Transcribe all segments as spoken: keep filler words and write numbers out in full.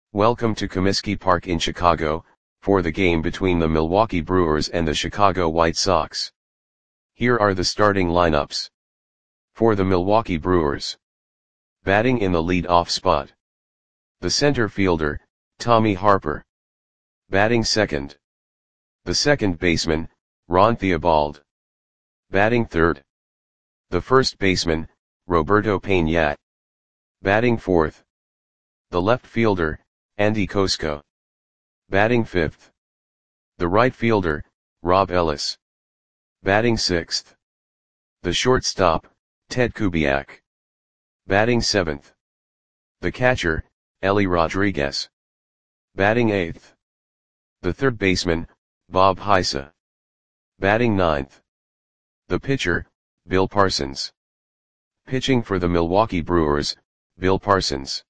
Welcome to Comiskey Park in Chicago, for the game between the Milwaukee Brewers and the Chicago White Sox. Here are the starting lineups. For the Milwaukee Brewers. Batting in the lead-off spot. The center fielder, Tommy Harper. Batting second. The second baseman, Ron Theobald. Batting third. The first baseman, Roberto Peña. Batting fourth. The left fielder, Andy Kosko. Batting fifth. The right fielder, Rob Ellis. Batting sixth. The shortstop, Ted Kubiak. Batting seventh. The catcher, Ellie Rodriguez. Batting eighth. The third baseman, Bob Heisa. Batting ninth. The pitcher, Bill Parsons. Pitching for the Milwaukee Brewers, Bill Parsons.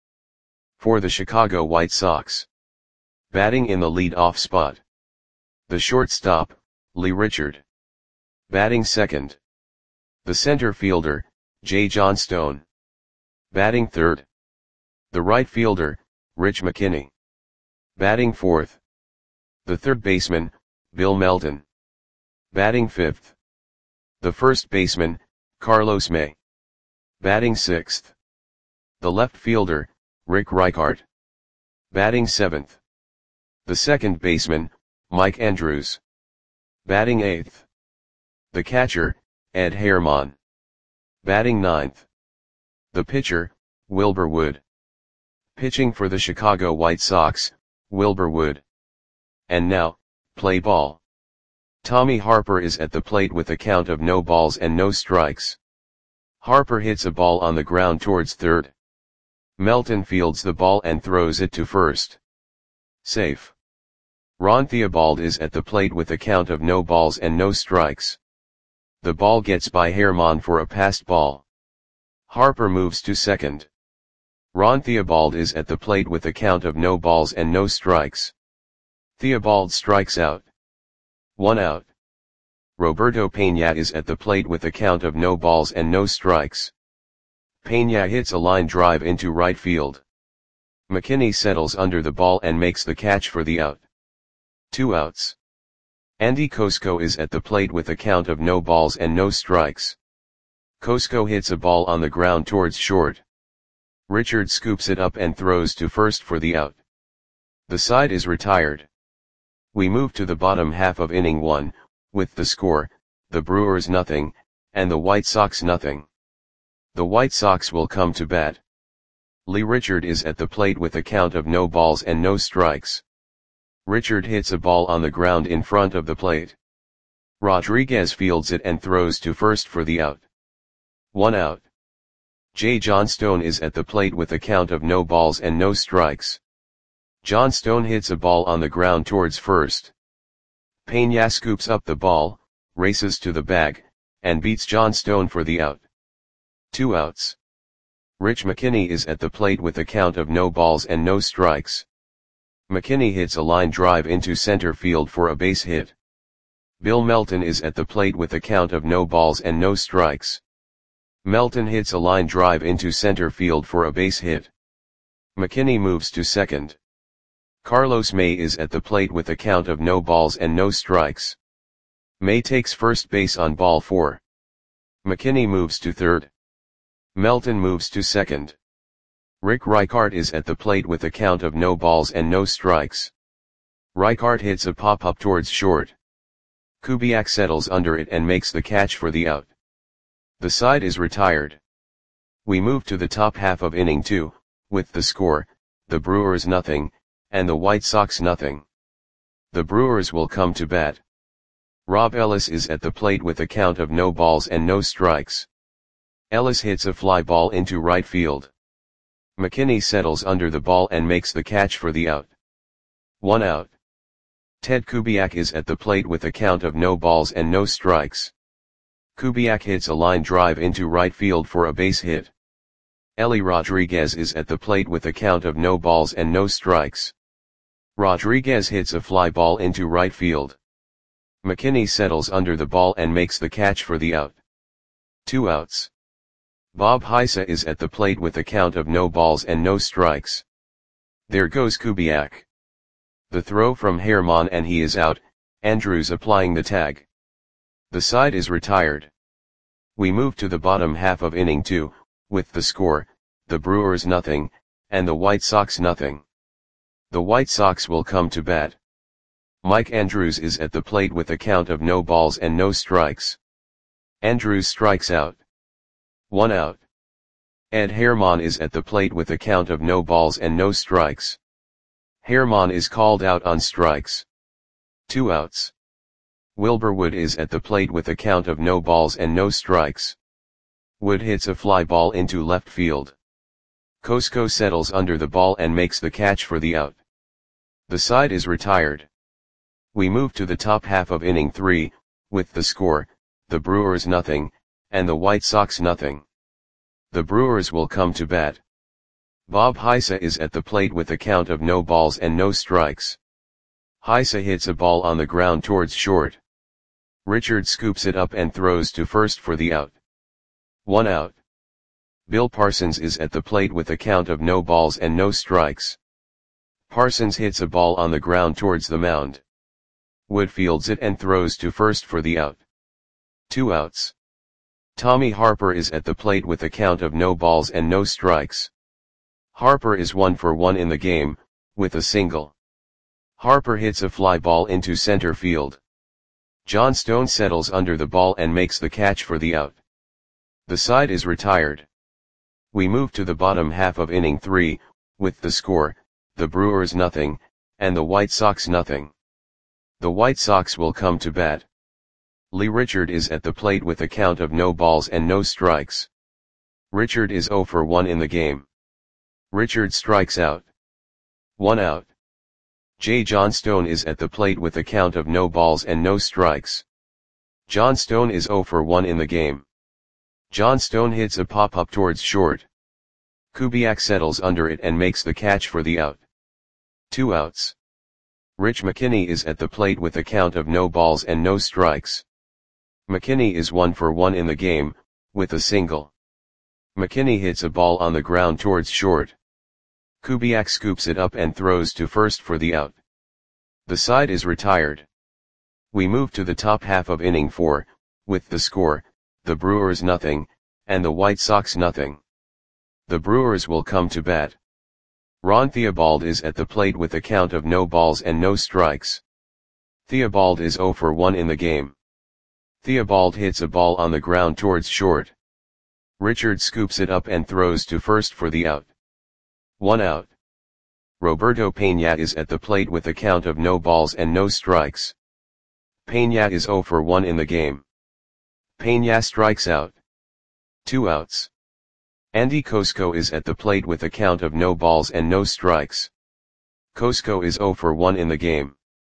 For the Chicago White Sox. Batting in the lead-off spot. The shortstop, Lee Richard. Batting second. The center fielder, Jay Johnstone. Batting third. The right fielder, Rich McKinney. Batting fourth. The third baseman, Bill Melton. Batting fifth. The first baseman, Carlos May. Batting sixth. The left fielder, Rick Reichart. Batting seventh. The second baseman, Mike Andrews. Batting eighth. The catcher, Ed Herman. Batting ninth. The pitcher, Wilbur Wood. Pitching for the Chicago White Sox, Wilbur Wood. And now, play ball. Tommy Harper is at the plate with a count of no balls and no strikes. Harper hits a ball on the ground towards third. Melton fields the ball and throws it to first. Safe. Ron Theobald is at the plate with a count of no balls and no strikes. The ball gets by Herman for a passed ball. Harper moves to second. Ron Theobald is at the plate with a count of no balls and no strikes. Theobald strikes out. One out. Roberto Peña is at the plate with a count of no balls and no strikes. Peña hits a line drive into right field. McKinney settles under the ball and makes the catch for the out. Two outs. Andy Kosko is at the plate with a count of no balls and no strikes. Kosko hits a ball on the ground towards short. Richard scoops it up and throws to first for the out. The side is retired. We move to the bottom half of inning one, with the score, the Brewers nothing, and the White Sox nothing. The White Sox will come to bat. Lee Richard is at the plate with a count of no balls and no strikes. Richard hits a ball on the ground in front of the plate. Rodriguez fields it and throws to first for the out. One out. Jay Johnstone is at the plate with a count of no balls and no strikes. Johnstone hits a ball on the ground towards first. Peña scoops up the ball, races to the bag, and beats Johnstone for the out. Two outs. Rich McKinney is at the plate with a count of no balls and no strikes. McKinney hits a line drive into center field for a base hit. Bill Melton is at the plate with a count of no balls and no strikes. Melton hits a line drive into center field for a base hit. McKinney moves to second. Carlos May is at the plate with a count of no balls and no strikes. May takes first base on ball four. McKinney moves to third. Melton moves to second. Rick Reichart is at the plate with a count of no balls and no strikes. Reichart hits a pop-up towards short. Kubiak settles under it and makes the catch for the out. The side is retired. We move to the top half of inning two, with the score, the Brewers nothing, and the White Sox nothing. The Brewers will come to bat. Rob Ellis is at the plate with a count of no balls and no strikes. Ellis hits a fly ball into right field. McKinney settles under the ball and makes the catch for the out. One out. Ted Kubiak is at the plate with a count of no balls and no strikes. Kubiak hits a line drive into right field for a base hit. Ellie Rodriguez is at the plate with a count of no balls and no strikes. Rodriguez hits a fly ball into right field. McKinney settles under the ball and makes the catch for the out. Two outs. Bob Heisa is at the plate with a count of no balls and no strikes. There goes Kubiak. The throw from Herman and he is out, Andrews applying the tag. The side is retired. We move to the bottom half of inning two, with the score, the Brewers nothing, and the White Sox nothing. The White Sox will come to bat. Mike Andrews is at the plate with a count of no balls and no strikes. Andrews strikes out. One out. Ed Herman is at the plate with a count of no balls and no strikes. Herman is called out on strikes. Two outs. Wilbur Wood is at the plate with a count of no balls and no strikes. Wood hits a fly ball into left field. Cosco settles under the ball and makes the catch for the out. The side is retired. We move to the top half of inning three, with the score, the Brewers nothing, and the White Sox nothing. The Brewers will come to bat. Bob Heisa is at the plate with a count of no balls and no strikes. Heisa hits a ball on the ground towards short. Richard scoops it up and throws to first for the out. One out. Bill Parsons is at the plate with a count of no balls and no strikes. Parsons hits a ball on the ground towards the mound. Wood fields it and throws to first for the out. Two outs. Tommy Harper is at the plate with a count of no balls and no strikes. Harper is one for one in the game, with a single. Harper hits a fly ball into center field. John Stone settles under the ball and makes the catch for the out. The side is retired. We move to the bottom half of inning three, with the score, the Brewers nothing, and the White Sox nothing. The White Sox will come to bat. Lee Richard is at the plate with a count of no balls and no strikes. Richard is zero for one in the game. Richard strikes out. One out. J. John Stone is at the plate with a count of no balls and no strikes. John Stone is zero for one in the game. John Stone hits a pop-up towards short. Kubiak settles under it and makes the catch for the out. Two outs. Rich McKinney is at the plate with a count of no balls and no strikes. McKinney is one for one in the game, with a single. McKinney hits a ball on the ground towards short. Kubiak scoops it up and throws to first for the out. The side is retired. We move to the top half of inning four, with the score, the Brewers nothing, and the White Sox nothing. The Brewers will come to bat. Ron Theobald is at the plate with a count of no balls and no strikes. Theobald is zero for one in the game. Theobald hits a ball on the ground towards short. Richard scoops it up and throws to first for the out. One out. Roberto Peña is at the plate with a count of no balls and no strikes. Peña is zero for one in the game. Peña strikes out. Two outs. Andy Cosco is at the plate with a count of no balls and no strikes. Cosco is zero for one in the game.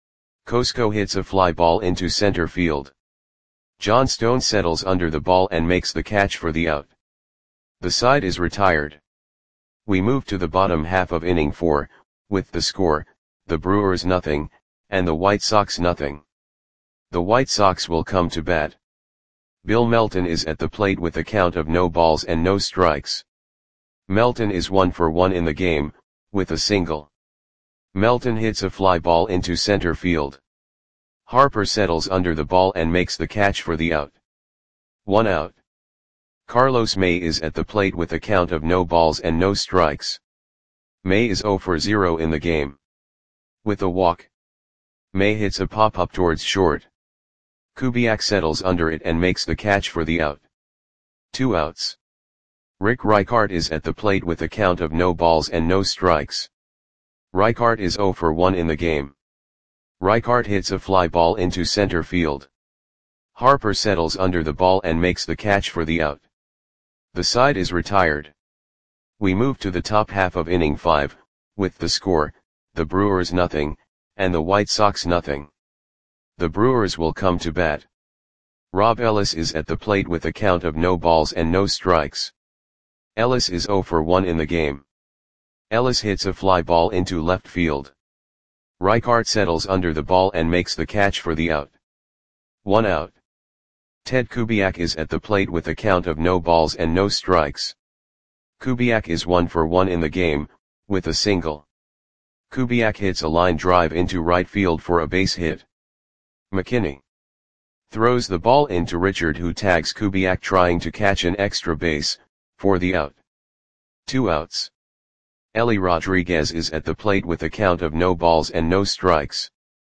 Cosco hits a fly ball into center field. John Stone settles under the ball and makes the catch for the out. The side is retired. We move to the bottom half of inning four, with the score, the Brewers nothing, and the White Sox nothing. The White Sox will come to bat. Bill Melton is at the plate with a count of no balls and no strikes. Melton is one for one in the game, with a single. Melton hits a fly ball into center field. Harper settles under the ball and makes the catch for the out. One out. Carlos May is at the plate with a count of no balls and no strikes. May is zero for zero in the game. With a walk. May hits a pop-up towards short. Kubiak settles under it and makes the catch for the out. Two outs. Rick Reichart is at the plate with a count of no balls and no strikes. Reichart is zero for one in the game. Reichart hits a fly ball into center field. Harper settles under the ball and makes the catch for the out. The side is retired. We move to the top half of inning five, with the score, the Brewers nothing, and the White Sox nothing. The Brewers will come to bat. Rob Ellis is at the plate with a count of no balls and no strikes. Ellis is zero for one in the game. Ellis hits a fly ball into left field. Reichart settles under the ball and makes the catch for the out. One out. Ted Kubiak is at the plate with a count of no balls and no strikes. Kubiak is one for one in the game, with a single. Kubiak hits a line drive into right field for a base hit. McKinney throws the ball into Richard, who tags Kubiak trying to catch an extra base, for the out. Two outs. Ellie Rodriguez is at the plate with a count of no balls and no strikes.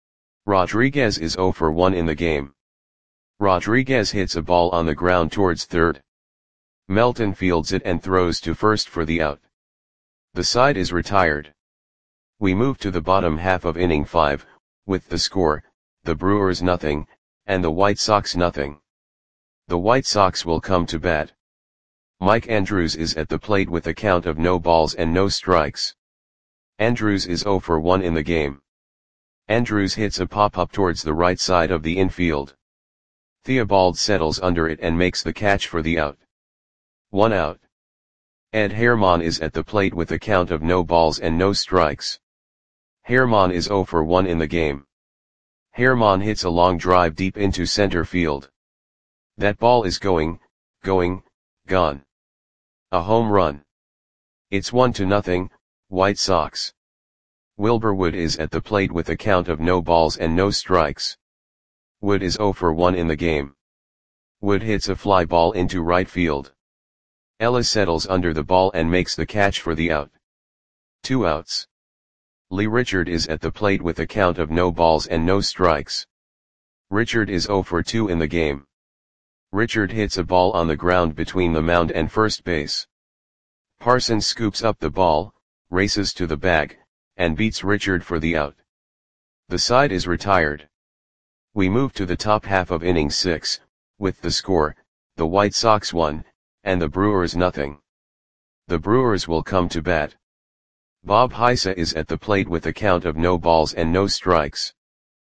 Rodriguez is zero for one in the game. Rodriguez hits a ball on the ground towards third. Melton fields it and throws to first for the out. The side is retired. We move to the bottom half of inning five, with the score, the Brewers nothing, and the White Sox nothing. The White Sox will come to bat. Mike Andrews is at the plate with a count of no balls and no strikes. Andrews is zero for one in the game. Andrews hits a pop-up towards the right side of the infield. Theobald settles under it and makes the catch for the out. One out. Ed Herman is at the plate with a count of no balls and no strikes. Herman is zero for one in the game. Herman hits a long drive deep into center field. That ball is going, going, gone. A home run. It's one to nothing, White Sox. Wilbur Wood is at the plate with a count of no balls and no strikes. Wood is zero for one in the game. Wood hits a fly ball into right field. Ellis settles under the ball and makes the catch for the out. Two outs. Lee Richard is at the plate with a count of no balls and no strikes. Richard is zero for two in the game. Richard hits a ball on the ground between the mound and first base. Parsons scoops up the ball, races to the bag, and beats Richard for the out. The side is retired. We move to the top half of inning six, with the score, the White Sox one, and the Brewers nothing. The Brewers will come to bat. Bob Heisa is at the plate with a count of no balls and no strikes.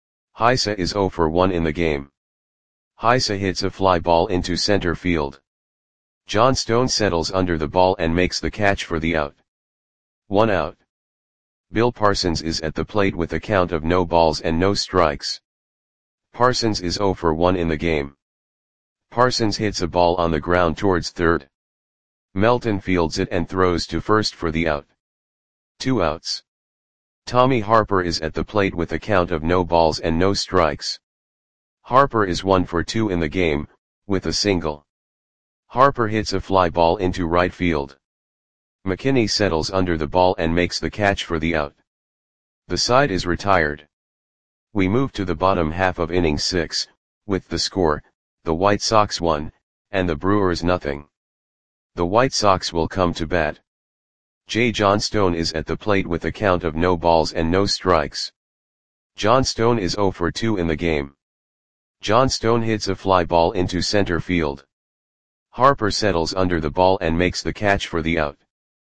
Heisa is zero for one in the game. Heisa hits a fly ball into center field. John Stone settles under the ball and makes the catch for the out. One out. Bill Parsons is at the plate with a count of no balls and no strikes. Parsons is zero for one in the game. Parsons hits a ball on the ground towards third. Melton fields it and throws to first for the out. Two outs. Tommy Harper is at the plate with a count of no balls and no strikes. Harper is one for two in the game, with a single. Harper hits a fly ball into right field. McKinney settles under the ball and makes the catch for the out. The side is retired. We move to the bottom half of inning six, with the score, the White Sox one, and the Brewers nothing. The White Sox will come to bat. J. John Stone is at the plate with a count of no balls and no strikes. John Stone is zero for two in the game. John Stone hits a fly ball into center field. Harper settles under the ball and makes the catch for the out.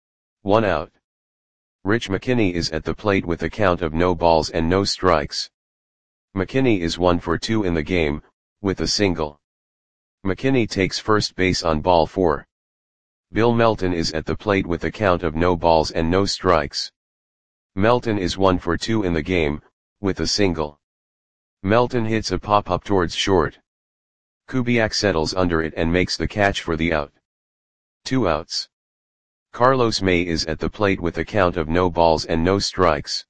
One out. Rich McKinney is at the plate with a count of no balls and no strikes. McKinney is one for two in the game, with a single. McKinney takes first base on ball four. Bill Melton is at the plate with a count of no balls and no strikes. Melton is one for two in the game, with a single. Melton hits a pop-up towards short. Kubiak settles under it and makes the catch for the out. Two outs. Carlos May is at the plate with a count of no balls and no strikes.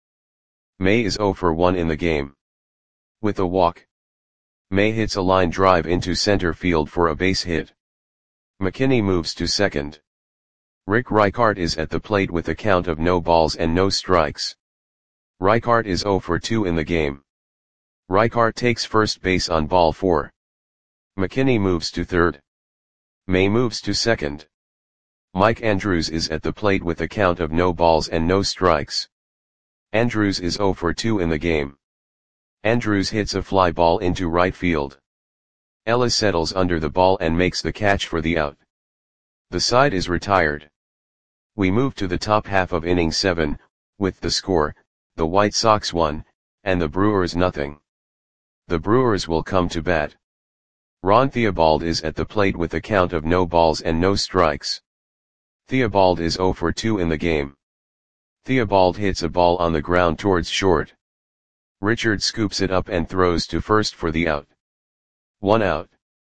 May is zero for one in the game. With a walk. May hits a line drive into center field for a base hit. McKinney moves to second. Rick Reichart is at the plate with a count of no balls and no strikes. Reichart is zero for two in the game. Reichart takes first base on ball four. McKinney moves to third. May moves to second. Mike Andrews is at the plate with a count of no balls and no strikes. Andrews is zero for two in the game. Andrews hits a fly ball into right field. Ellis settles under the ball and makes the catch for the out. The side is retired. We move to the top half of inning seven, with the score, the White Sox one, and the Brewers nothing. The Brewers will come to bat. Ron Theobald is at the plate with a count of no balls and no strikes. Theobald is zero for two in the game. Theobald hits a ball on the ground towards short. Richard scoops it up and throws to first for the out. One out.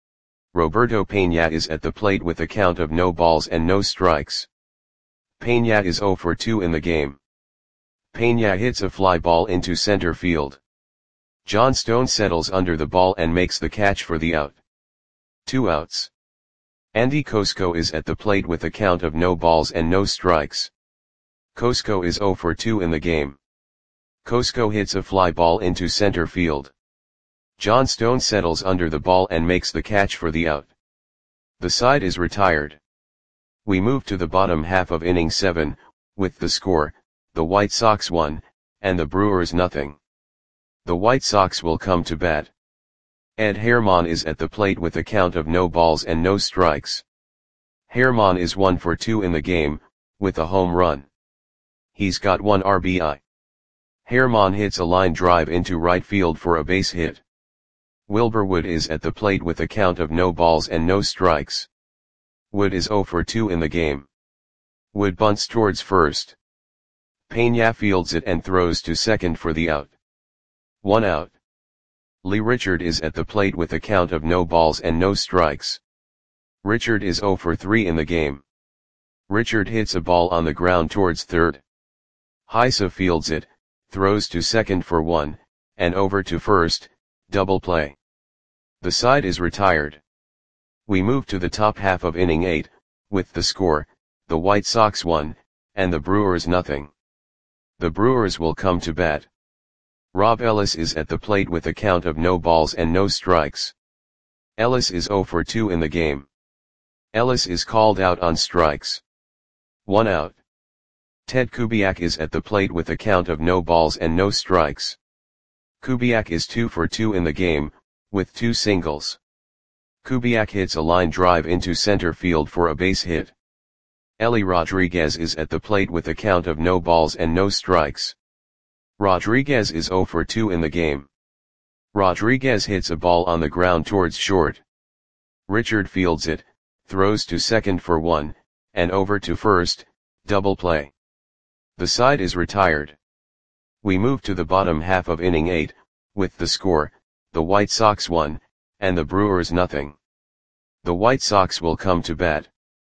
Roberto Peña is at the plate with a count of no balls and no strikes. Peña is zero for two in the game. Pena hits a fly ball into center field. John Stone settles under the ball and makes the catch for the out. Two outs. Andy Cosco is at the plate with a count of no balls and no strikes. Cosco is oh for two in the game. Cosco hits a fly ball into center field. John Stone settles under the ball and makes the catch for the out. The side is retired. We move to the bottom half of inning seven, with the score, the White Sox one, and the Brewers nothing. The White Sox will come to bat. Ed Herman is at the plate with a count of no balls and no strikes. Herman is one for two in the game, with a home run. He's got one R B I. Herman hits a line drive into right field for a base hit. Wilbur Wood is at the plate with a count of no balls and no strikes. Wood is oh for two in the game. Wood bunts towards first. Pena fields it and throws to second for the out. One out. Lee Richard is at the plate with a count of no balls and no strikes. Richard is oh for three in the game. Richard hits a ball on the ground towards third. Heisa fields it, throws to second for one, and over to first, double play. The side is retired. We move to the top half of inning eight, with the score, the White Sox one, and the Brewers nothing. The Brewers will come to bat. Rob Ellis is at the plate with a count of no balls and no strikes. Ellis is oh for two in the game. Ellis is called out on strikes. One out. Ted Kubiak is at the plate with a count of no balls and no strikes. Kubiak is two for two in the game, with two singles. Kubiak hits a line drive into center field for a base hit. Ellie Rodriguez is at the plate with a count of no balls and no strikes. Rodriguez is oh for two in the game. Rodriguez hits a ball on the ground towards short. Richard fields it, throws to second for one, and over to first, double play. The side is retired. We move to the bottom half of inning eight, with the score, the White Sox one, and the Brewers nothing. The White Sox will come to bat.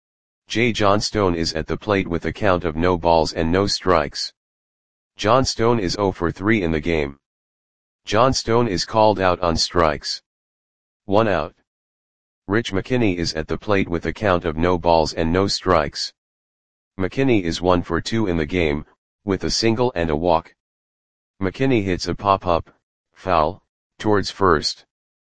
J. John Stone is at the plate with a count of no balls and no strikes. John Stone is oh for three in the game. John Stone is called out on strikes. One out. Rich McKinney is at the plate with a count of no balls and no strikes. McKinney is one for two in the game, with a single and a walk. McKinney hits a pop-up, foul, towards first.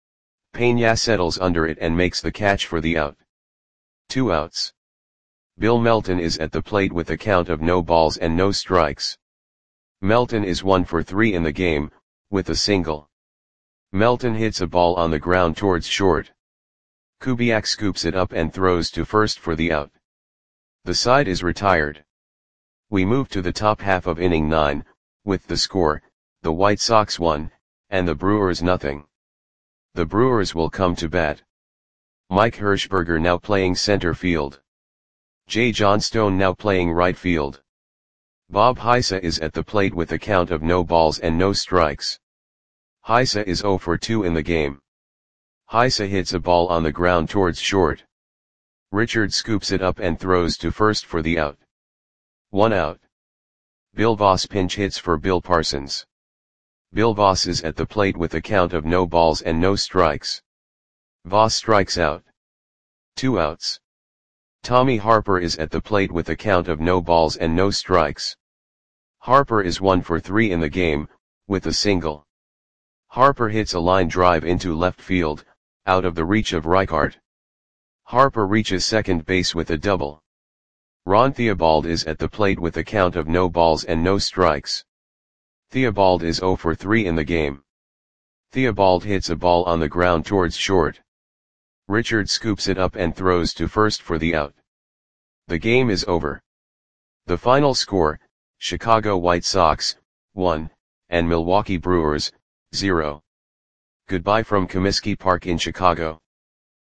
Pena settles under it and makes the catch for the out. Two outs. Bill Melton is at the plate with a count of no balls and no strikes. Melton is one for three in the game, with a single. Melton hits a ball on the ground towards short. Kubiak scoops it up and throws to first for the out. The side is retired. We move to the top half of inning nine, with the score, the White Sox one, and the Brewers nothing. The Brewers will come to bat. Mike Hirschberger now playing center field. J. John Stone now playing right field. Bob Heisa is at the plate with a count of no balls and no strikes. Heisa is oh for two in the game. Heisa hits a ball on the ground towards short. Richard scoops it up and throws to first for the out. One out. Bill Voss pinch hits for Bill Parsons. Bill Voss is at the plate with a count of no balls and no strikes. Voss strikes out. Two outs. Tommy Harper is at the plate with a count of no balls and no strikes. Harper is one for three in the game, with a single. Harper hits a line drive into left field, out of the reach of Reichart. Harper reaches second base with a double. Ron Theobald is at the plate with a count of no balls and no strikes. Theobald is oh for three in the game. Theobald hits a ball on the ground towards short. Richard scoops it up and throws to first for the out. The game is over. The final score, Chicago White Sox, one, and Milwaukee Brewers, zero. Goodbye from Comiskey Park in Chicago.